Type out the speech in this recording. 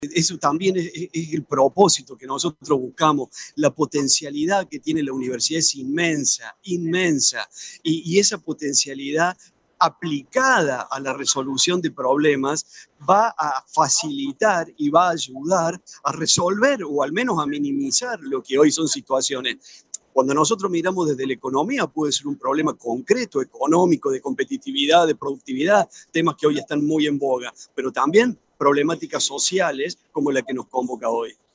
Eso también es el propósito que nosotros buscamos. La potencialidad que tiene la universidad es inmensa, inmensa. Y esa potencialidad aplicada a la resolución de problemas va a facilitar y va a ayudar a resolver o al menos a minimizar lo que hoy son situaciones. Cuando nosotros miramos desde la economía, puede ser un problema concreto, económico, de competitividad, de productividad, temas que hoy están muy en boga, pero también problemáticas sociales como la que nos convoca hoy.